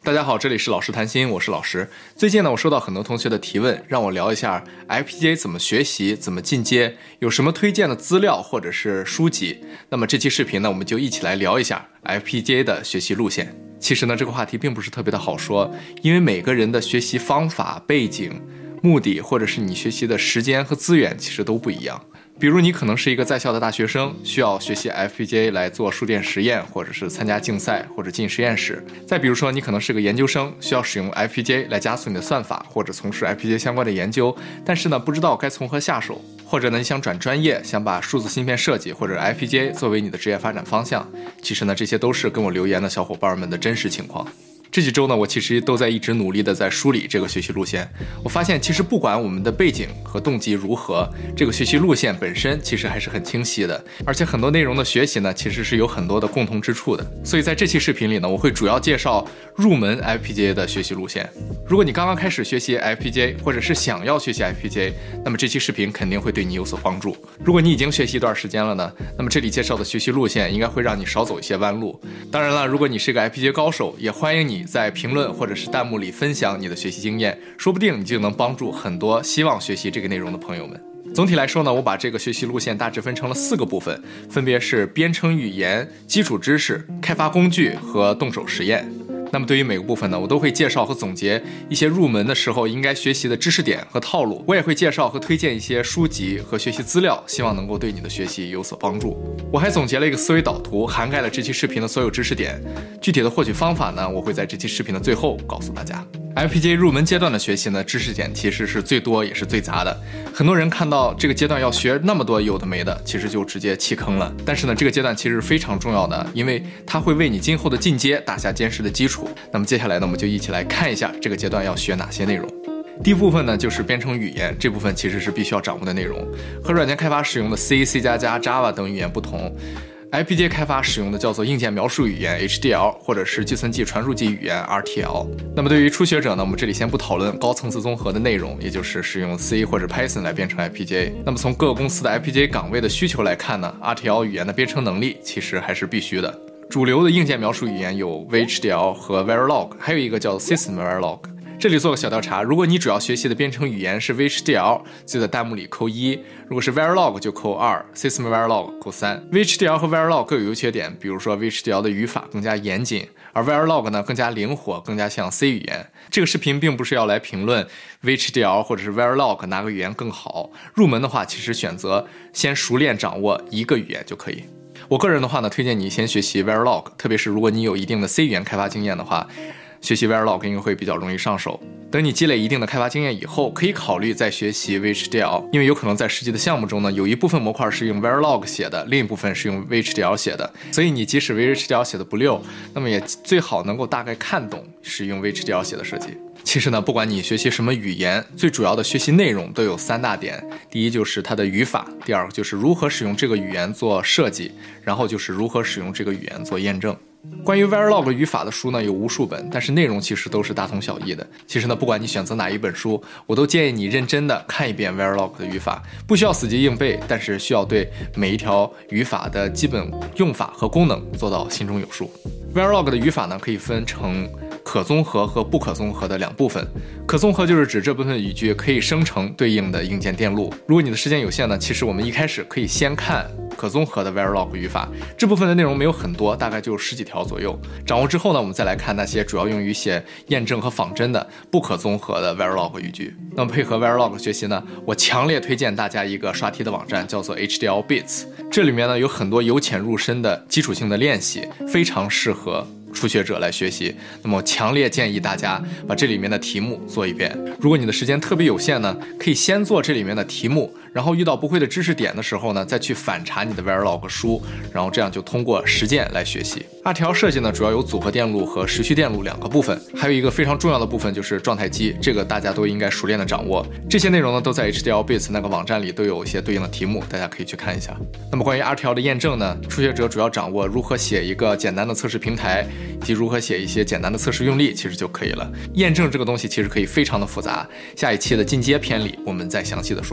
大家好，这里是老师谈心，我是老师。最近呢，我收到很多同学的提问，让我聊一下 FPGA 怎么学习，怎么进阶，有什么推荐的资料或者是书籍。那么这期视频呢，我们就一起来聊一下 FPGA 的学习路线。其实呢，这个话题并不是特别的好说，因为每个人的学习方法、背景、目的，或者是你学习的时间和资源，其实都不一样。比如你可能是一个在校的大学生，需要学习 FPGA 来做数电实验，或者是参加竞赛或者进实验室。再比如说你可能是个研究生，需要使用 FPGA 来加速你的算法，或者从事 FPGA 相关的研究，但是呢不知道该从何下手。或者呢你想转专业，想把数字芯片设计或者 FPGA 作为你的职业发展方向。其实呢这些都是跟我留言的小伙伴们的真实情况。这几周呢，我其实都在一直努力的在梳理这个学习路线。我发现其实不管我们的背景和动机如何，这个学习路线本身其实还是很清晰的，而且很多内容的学习呢，其实是有很多的共同之处的。所以在这期视频里呢，我会主要介绍入门 FPGA 的学习路线。如果你刚刚开始学习 FPGA， 或者是想要学习 FPGA， 那么这期视频肯定会对你有所帮助。如果你已经学习一段时间了呢，那么这里介绍的学习路线应该会让你少走一些弯路。当然了，如果你是个 FPGA 高手，也欢迎你在评论或者是弹幕里分享你的学习经验，说不定你就能帮助很多希望学习这个内容的朋友们。总体来说呢，我把这个学习路线大致分成了4个部分，分别是编程语言、基础知识、开发工具和动手实验。那么对于每个部分呢，我都会介绍和总结一些入门的时候应该学习的知识点和套路。我也会介绍和推荐一些书籍和学习资料，希望能够对你的学习有所帮助。我还总结了一个思维导图，涵盖了这期视频的所有知识点。具体的获取方法呢，我会在这期视频的最后告诉大家。FPGA 入门阶段的学习呢，知识点其实是最多也是最杂的。很多人看到这个阶段要学那么多有的没的，其实就直接弃坑了。但是呢，这个阶段其实非常重要的，因为它会为你今后的进阶打下坚实的基础。那么接下来呢，我们就一起来看一下这个阶段要学哪些内容。第一部分呢，就是编程语言，这部分其实是必须要掌握的内容。和软件开发使用的 C、C++、Java 等语言不同，FPGA 开发使用的叫做硬件描述语言 HDL， 或者是计算机传输级语言 RTL。 那么对于初学者呢，我们这里先不讨论高层次综合的内容，也就是使用 C 或者 Python 来编程 FPGA。 那么从各个公司的 FPGA 岗位的需求来看呢， RTL 语言的编程能力其实还是必须的。主流的硬件描述语言有 VHDL 和 Verilog， 还有一个叫 System Verilog。这里做个小调查，如果你主要学习的编程语言是 VHDL， 就在弹幕里扣1；如果是 Verilog 就扣2， System Verilog 扣3。VHDL 和 Verilog 各有优缺点，比如说 VHDL 的语法更加严谨，而 Verilog 呢更加灵活，更加像 C 语言。这个视频并不是要来评论 VHDL 或者是 Verilog 哪个语言更好，入门的话其实选择先熟练掌握一个语言就可以。我个人的话呢，推荐你先学习 Verilog， 特别是如果你有一定的 C 语言开发经验的话，学习 Verilog 应该会比较容易上手。等你积累一定的开发经验以后，可以考虑再学习 VHDL， 因为有可能在实际的项目中呢，有一部分模块是用 Verilog 写的，另一部分是用 VHDL 写的，所以你即使 VHDL 写的不溜，那么也最好能够大概看懂是用 VHDL 写的设计。其实呢，不管你学习什么语言，最主要的学习内容都有3大点。第一就是它的语法，第二个就是如何使用这个语言做设计，然后就是如何使用这个语言做验证。关于 Verilog 语法的书呢有无数本，但是内容其实都是大同小异的。其实呢，不管你选择哪一本书，我都建议你认真的看一遍 Verilog 的语法，不需要死记硬背，但是需要对每一条语法的基本用法和功能做到心中有数。Verilog 的语法呢可以分成可综合和不可综合的2部分。可综合就是指这部分语句可以生成对应的硬件电路。如果你的时间有限呢，其实我们一开始可以先看可综合的 Verilog 语法，这部分的内容没有很多，大概就10几条左右。掌握之后呢，我们再来看那些主要用于写验证和仿真的不可综合的 Verilog 语句。那么配合 Verilog 学习呢，我强烈推荐大家一个刷题的网站，叫做 HDL Bits。 这里面呢有很多由浅入深的基础性的练习，非常适合初学者来学习。那么我强烈建议大家把这里面的题目做一遍。如果你的时间特别有限呢，可以先做这里面的题目，然后遇到不会的知识点的时候呢，再去反查你的 Verilog 书，然后这样就通过实践来学习。RTL 设计呢，主要有组合电路和时序电路2个部分，还有一个非常重要的部分就是状态机，这个大家都应该熟练的掌握。这些内容呢，都在 HDL Bits 那个网站里都有一些对应的题目，大家可以去看一下。那么关于 RTL 的验证呢，初学者主要掌握如何写一个简单的测试平台，以及如何写一些简单的测试用例，其实就可以了。验证这个东西其实可以非常的复杂，下一期的进阶篇里我们再详细的说。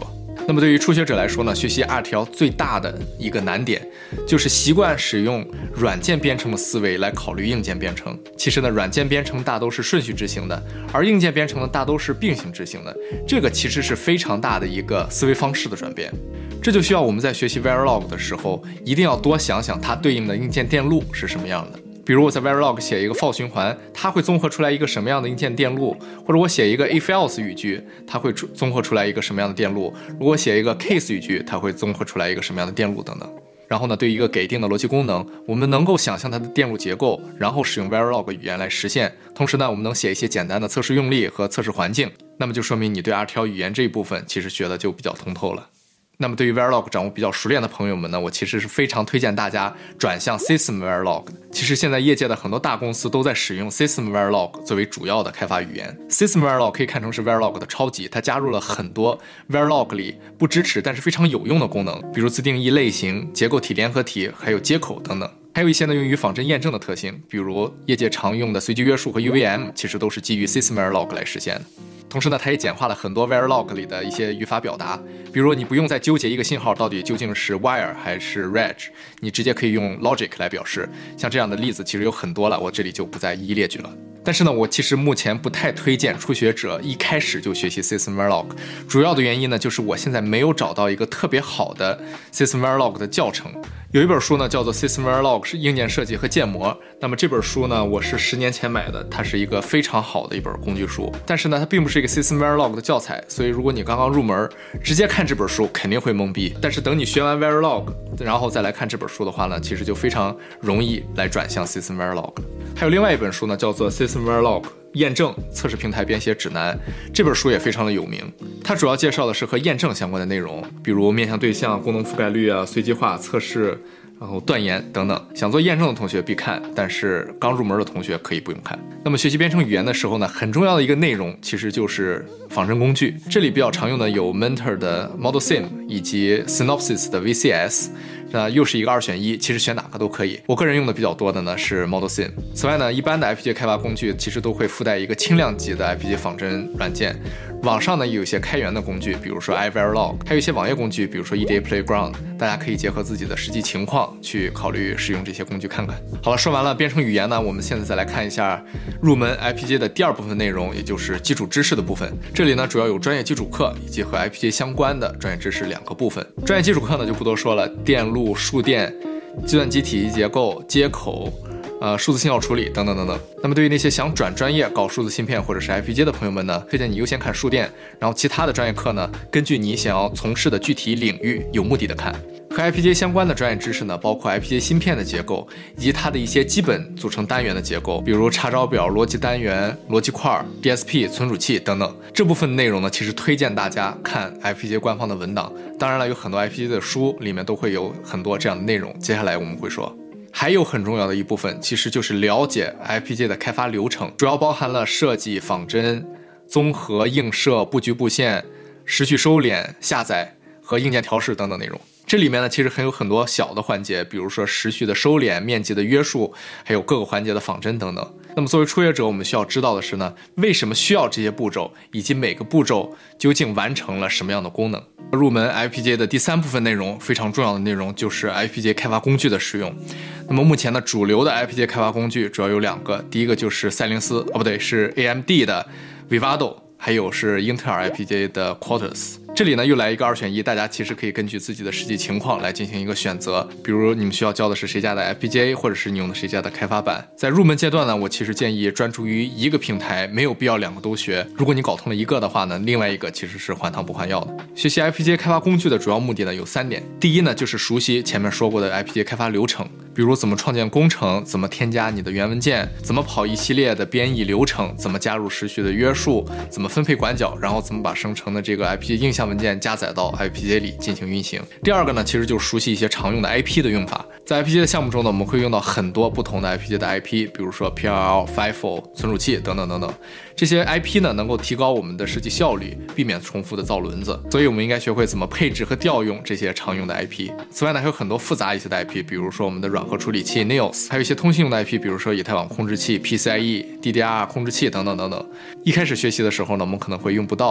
那么对于初学者来说呢，学习 R 条最大的一个难点就是习惯使用软件编程的思维来考虑硬件编程。其实呢，软件编程大都是顺序执行的，而硬件编程呢大都是并行执行的，这个其实是非常大的一个思维方式的转变。这就需要我们在学习 Verilog 的时候，一定要多想想它对应的硬件电路是什么样的。比如我在 Verilog 写一个 for 循环，它会综合出来一个什么样的硬件电路，或者我写一个 if else 语句，它会综合出来一个什么样的电路，如果写一个 case 语句，它会综合出来一个什么样的电路等等。然后呢，对于一个给定的逻辑功能，我们能够想象它的电路结构，然后使用 Verilog 语言来实现。同时呢，我们能写一些简单的测试用例和测试环境，那么就说明你对 R 条语言这一部分其实学的就比较通透了。那么对于 Verilog 掌握比较熟练的朋友们呢，我其实是非常推荐大家转向 System Verilog。其实现在业界的很多大公司都在使用 System Verilog 作为主要的开发语言。System Verilog 可以看成是 Verilog 的超级，它加入了很多 Verilog 里不支持但是非常有用的功能，比如自定义类型、结构体、联合体，还有接口等等。还有一些呢用于仿真验证的特性，比如业界常用的随机约束和 UVM， 其实都是基于 System Verilog 来实现的。同时呢，它也简化了很多 Verilog 里的一些语法表达，比如你不用再纠结一个信号到底究竟是 wire 还是 reg， 你直接可以用 logic 来表示。像这样的例子其实有很多了，我这里就不再一一列举了。但是呢，我其实目前不太推荐初学者一开始就学习 System Verilog， 主要的原因呢，就是我现在没有找到一个特别好的 System Verilog 的教程。有一本书呢叫做 System Verilog 是硬件设计和建模，那么这本书呢我是10年前买的，它是一个非常好的一本工具书，但是呢它并不是一个 System Verilog 的教材，所以如果你刚刚入门直接看这本书肯定会懵逼，但是等你学完 Verilog 然后再来看这本书的话呢，其实就非常容易来转向 System Verilog。 还有另外一本书呢叫做 System Verilog 验证测试平台编写指南，这本书也非常的有名，它主要介绍的是和验证相关的内容，比如面向对象、功能覆盖率啊、随机化测试，然后断言等等。想做验证的同学必看，但是刚入门的同学可以不用看。那么学习编程语言的时候呢，很重要的一个内容其实就是仿真工具，这里比较常用的有 Mentor 的 ModelSim 以及 Synopsys 的 VCS，又是一个2选1，其实选哪个都可以。我个人用的比较多的呢是 ModelSim。此外呢，一般的 FPGA 开发工具其实都会附带一个轻量级的 FPGA 仿真软件。网上呢也有一些开源的工具，比如说 iVerilog， 还有一些网页工具，比如说 EDA Playground， 大家可以结合自己的实际情况去考虑使用这些工具看看。好了，说完了编程语言呢，我们现在再来看一下入门 FPGA 的第2部分内容，也就是基础知识的部分。这里呢主要有专业基础课以及和 FPGA 相关的专业知识2个部分。专业基础课呢就不多说了，电路、数电、计算机体系结构、接口、数字信号处理等等等等。那么对于那些想转专业搞数字芯片或者是 FPGA 的朋友们呢，推荐你优先看数电，然后其他的专业课呢，根据你想要从事的具体领域有目的的看。和 FPGA 相关的专业知识呢，包括 FPGA 芯片的结构以及它的一些基本组成单元的结构，比如查找表、逻辑单元、逻辑块、DSP、存储器等等。这部分的内容呢，其实推荐大家看 FPGA 官方的文档，当然了，有很多 FPGA 的书里面都会有很多这样的内容，接下来我们会说。还有很重要的一部分其实就是了解 FPGA 的开发流程，主要包含了设计、仿真、综合、映射、布局布线、时序收敛、下载和硬件调试等等内容。这里面呢其实还有很多小的环节，比如说时序的收敛、面积的约束，还有各个环节的仿真等等。那么作为初学者，我们需要知道的是呢，为什么需要这些步骤，以及每个步骤究竟完成了什么样的功能。入门 FPGA 的第3部分内容，非常重要的内容就是 FPGA 开发工具的使用。那么目前呢，主流的 FPGA 开发工具主要有2个，第一个就是赛灵思，是 AMD 的 Vivado， 还有是英特尔 FPGA 的 Quartus。这里呢又来一个2选1，大家其实可以根据自己的实际情况来进行一个选择，比如你们需要教的是谁家的 FPGA， 或者是你用的谁家的开发板。在入门阶段呢，我其实建议专注于一个平台，没有必要2个都学。如果你搞通了一个的话呢，另外一个其实是换汤不换药的。学习 FPGA 开发工具的主要目的呢有3点，第一呢就是熟悉前面说过的 FPGA 开发流程，比如怎么创建工程，怎么添加你的源文件，怎么跑一系列的编译流程，怎么加入时序的约束，怎么分配管角，然后怎么把生成的这个 FPGA 映像文件加载到 FPGA 里进行运行。第2个呢，其实就是熟悉一些常用的 IP 的用法。在 FPGA 的项目中呢，我们会用到很多不同的 FPGA 的 IP， 比如说 PLL、FIFO、存储器等等等等。这些 IP 呢，能够提高我们的设计效率，避免重复的造轮子。所以我们应该学会怎么配置和调用这些常用的 IP。此外呢，还有很多复杂一些的 IP， 比如说我们的软核处理器 NEOS， 还有一些通信用的 IP， 比如说以太网控制器 PCIe、DDR 控制器等等等等。一开始学习的时候呢，我们可能会用不到，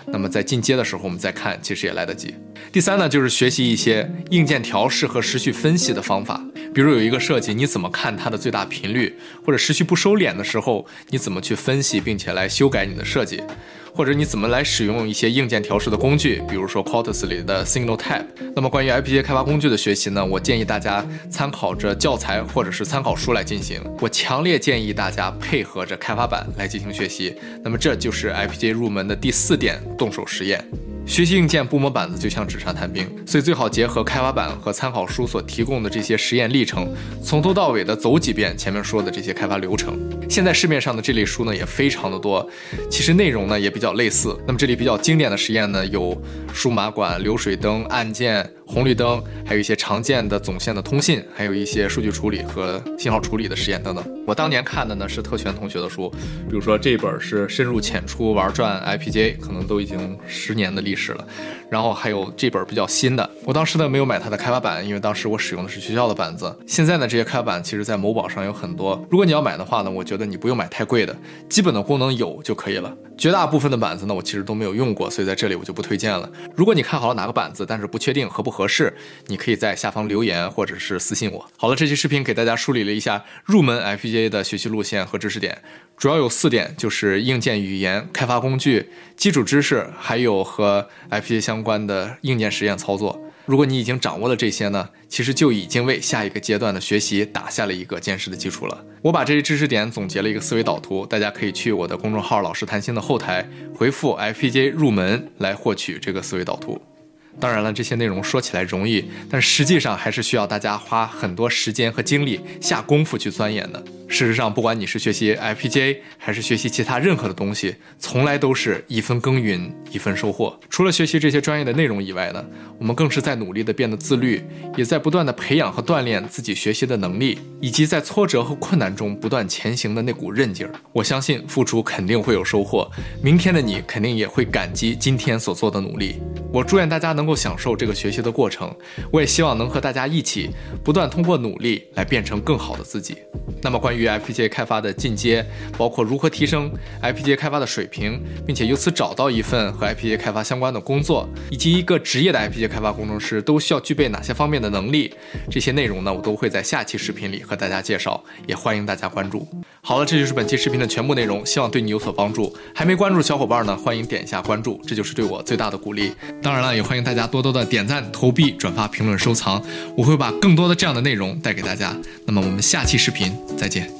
那么在进阶的时候我们再看，其实也来得及。第三呢，就是学习一些硬件调试和时序分析的方法，比如有一个设计，你怎么看它的最大频率，或者时序不收敛的时候，你怎么去分析并且来修改你的设计，或者你怎么来使用一些硬件调试的工具，比如说 Quartus 里的 Signal Tab。那么关于 FPGA 开发工具的学习呢，我建议大家参考着教材或者是参考书来进行。我强烈建议大家配合着开发板来进行学习。那么这就是 FPGA 入门的第4点，动手实验。学习硬件不摸板子就像纸上谈兵，所以最好结合开发板和参考书所提供的这些实验历程，从头到尾的走几遍前面说的这些开发流程。现在市面上的这类书呢也非常的多，其实内容呢也比较类似。那么这里比较经典的实验呢有数码管、流水灯、按键、红绿灯，还有一些常见的总线的通信，还有一些数据处理和信号处理的实验等等。我当年看的呢是特权同学的书，比如说这本是深入浅出玩转 IPGA， 可能都已经10年的历史了。然后还有这本比较新的，我当时呢没有买它的开发板，因为当时我使用的是学校的板子。现在呢这些开发板其实在某宝上有很多，如果你要买的话呢，我觉得你不用买太贵的，基本的功能有就可以了。绝大部分的板子呢我其实都没有用过，所以在这里我就不推荐了。如果你看好了哪个板子，但是不确定合不合适，你可以在下方留言或者是私信我。好了，这期视频给大家梳理了一下入门 FPGA 的学习路线和知识点，主要有4点，就是硬件语言、开发工具、基础知识，还有和 FPGA 相关的硬件实验操作。如果你已经掌握了这些呢，其实就已经为下一个阶段的学习打下了一个坚实的基础了。我把这些知识点总结了一个思维导图，大家可以去我的公众号老师谈心的后台回复 FPGA 入门来获取这个思维导图。当然了，这些内容说起来容易，但实际上还是需要大家花很多时间和精力下功夫去钻研的。事实上，不管你是学习 FPGA 还是学习其他任何的东西，从来都是一分耕耘一分收获。除了学习这些专业的内容以外呢，我们更是在努力的变得自律，也在不断的培养和锻炼自己学习的能力，以及在挫折和困难中不断前行的那股韧劲儿。我相信付出肯定会有收获，明天的你肯定也会感激今天所做的努力。我祝愿大家能够享受这个学习的过程，我也希望能和大家一起不断通过努力来变成更好的自己。那么关于 FPGA 开发的进阶，包括如何提升 FPGA 开发的水平，并且由此找到一份和 FPGA 开发相关的工作，以及一个职业的 FPGA 开发工程师都需要具备哪些方面的能力，这些内容呢，我都会在下期视频里和大家介绍，也欢迎大家关注。好了，这就是本期视频的全部内容，希望对你有所帮助。还没关注的小伙伴呢，欢迎点一下关注，这就是对我最大的鼓励。当然了，也欢迎大家多多的点赞、投币、转发、评论、收藏，我会把更多的这样的内容带给大家。那么我们下期视频再见。